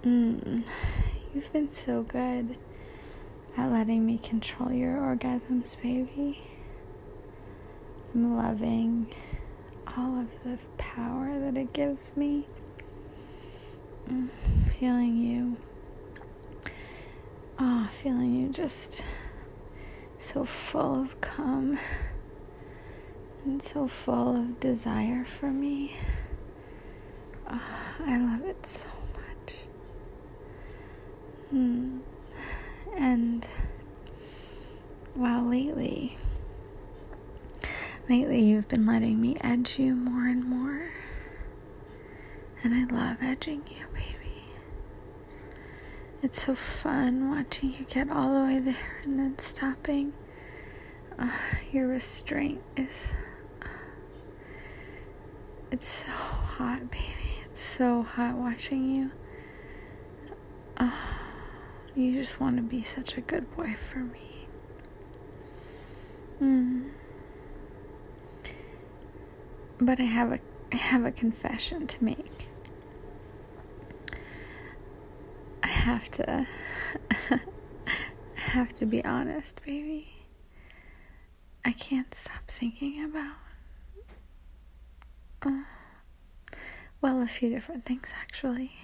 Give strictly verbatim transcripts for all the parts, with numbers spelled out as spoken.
Mm, you've been so good at letting me control your orgasms, baby. I'm loving all of the power that it gives me. Mm, feeling you. Ah, oh, feeling you just so full of cum and so full of desire for me. Oh, I love it so much. Hmm. And wow, lately, lately you've been letting me edge you more and more. And I love edging you, baby. It's so fun watching you get all the way there and then stopping. Uh, your restraint is, uh, it's so hot, baby. It's so hot watching you. Uh, you just want to be such a good boy for me. Mm. But I have a, I have a confession to make. I have to, I have to be honest, baby. I can't stop thinking about, uh, well, a few different things, actually.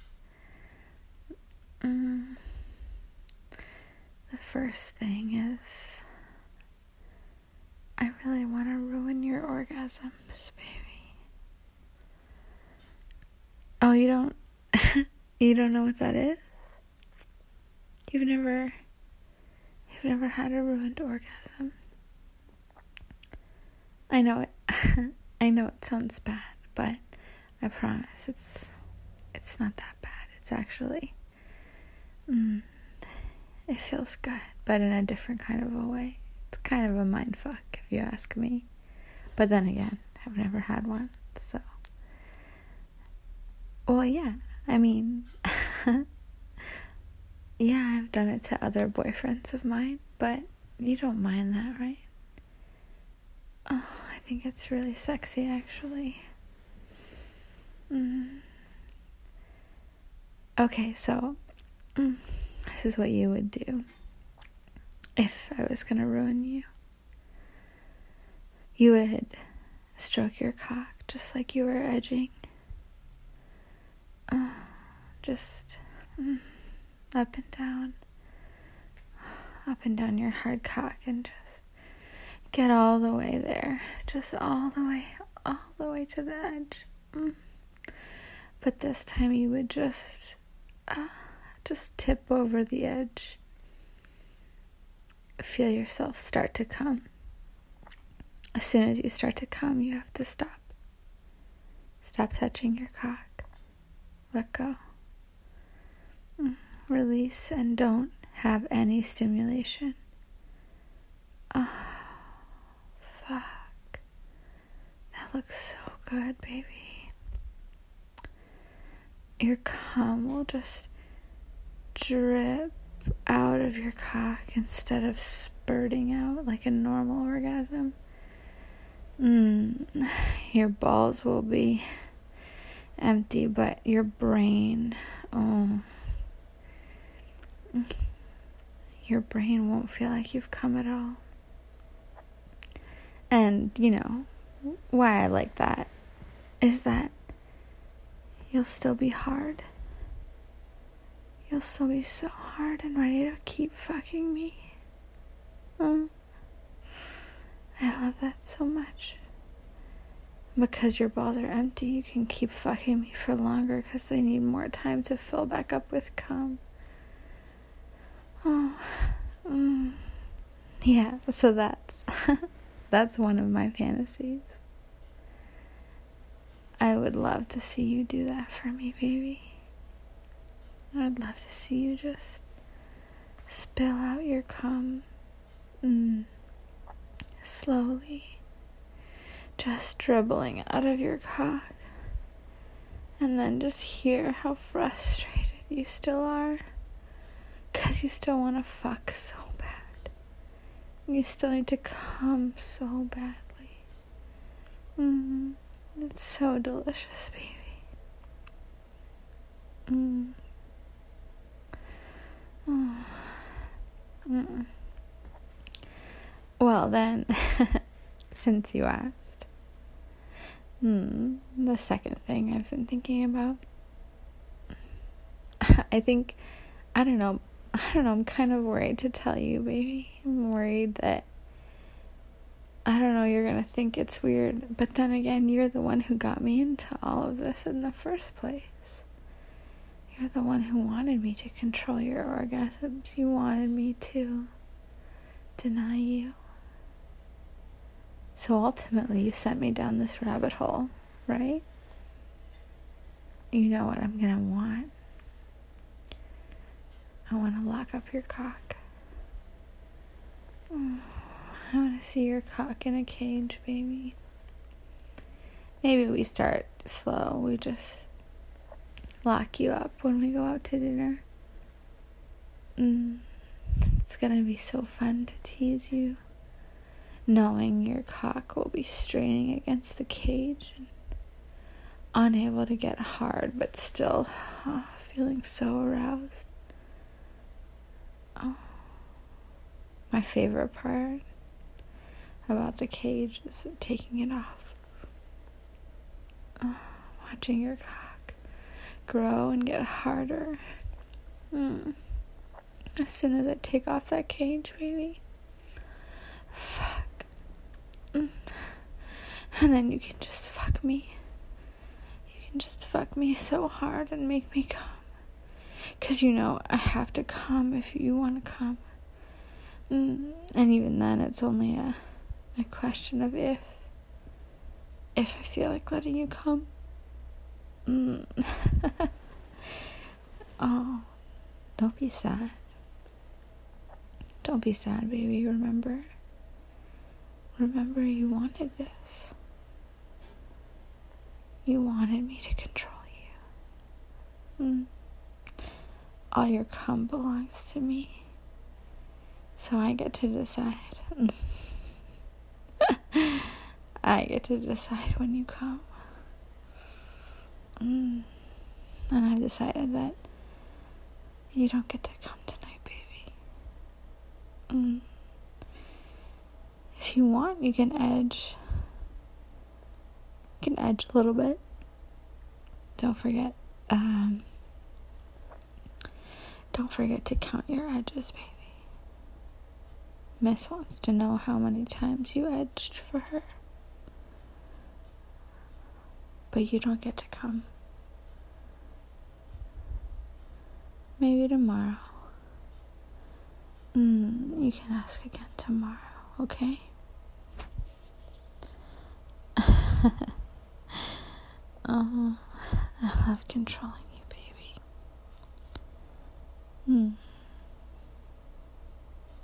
Mm. The first thing is, I really want to ruin your orgasms, baby. Oh, you don't, you don't know what that is? You've never, you've never had a ruined orgasm? I know it, I know it sounds bad, but I promise it's, it's not that bad. It's actually, mm, it feels good, but in a different kind of a way. It's kind of a mind fuck, if you ask me. But then again, I've never had one, so. Well, yeah, I mean, yeah, I've done it to other boyfriends of mine, but you don't mind that, right? Oh, I think it's really sexy, actually. Mm. Okay, so, mm, this is what you would do if I was gonna ruin you. You would stroke your cock just like you were edging. Uh, just mm, up and down. Up and down your hard cock and just get all the way there. Just all the way, all the way to the edge. Mm. But this time you would just, uh, just tip over the edge. Feel yourself start to come. As soon as you start to come, you have to stop. Stop touching your cock. Let go. Mm. Release and don't have any stimulation. Oh, fuck. That looks so good, baby. Your cum will just drip out of your cock instead of spurting out like a normal orgasm. Mm, your balls will be empty, but your brain, oh, your brain won't feel like you've come at all. And, you know, why I like that is that you'll still be hard. You'll still be so hard and ready to keep fucking me. Oh. I love that so much. Because your balls are empty, you can keep fucking me for longer because they need more time to fill back up with cum. Oh, mm. Yeah, so that's, that's one of my fantasies. I would love to see you do that for me, baby. I'd love to see you just spill out your cum. Mm. Slowly, just dribbling out of your cock, and then just hear how frustrated you still are, because you still want to fuck so bad. You still need to come so badly. Mm, it's so delicious, baby. Mm. Mm. Well, then, since you asked, hmm, the second thing I've been thinking about, I think, I don't know, I don't know, I'm kind of worried to tell you, baby. I'm worried that, I don't know, you're gonna think it's weird, but then again, you're the one who got me into all of this in the first place. You're the one who wanted me to control your orgasms. You wanted me to deny you. So ultimately, you sent me down this rabbit hole, right? You know what I'm gonna want. I want to lock up your cock. Oh, I want to see your cock in a cage, baby. Maybe we start slow. We just lock you up when we go out to dinner. Mm. It's gonna be so fun to tease you, knowing your cock will be straining against the cage and unable to get hard, but still oh, feeling so aroused. Oh, my favorite part about the cage is taking it off. Oh, watching your cock grow and get harder. Mm. As soon as I take off that cage, baby. Fuck. Mm. And then you can just fuck me. You can just fuck me so hard and make me come. Because you know, I have to come if you want to come. Mm. And even then, it's only a, a question of if. If I feel like letting you come. Mm. Oh, don't be sad. Don't be sad, baby. Remember? Remember you wanted this. You wanted me to control you. Mm. All your cum belongs to me. So I get to decide. I get to decide when you come. Mm. And I've decided that you don't get to come tonight, baby. Mm. If you want, you can edge. You can edge a little bit. Don't forget. Um, don't forget to count your edges, baby. Miss wants to know how many times you edged for her. But you don't get to come. Maybe tomorrow. Mm, you can ask again tomorrow, okay? Oh, I love controlling you, baby. Hmm.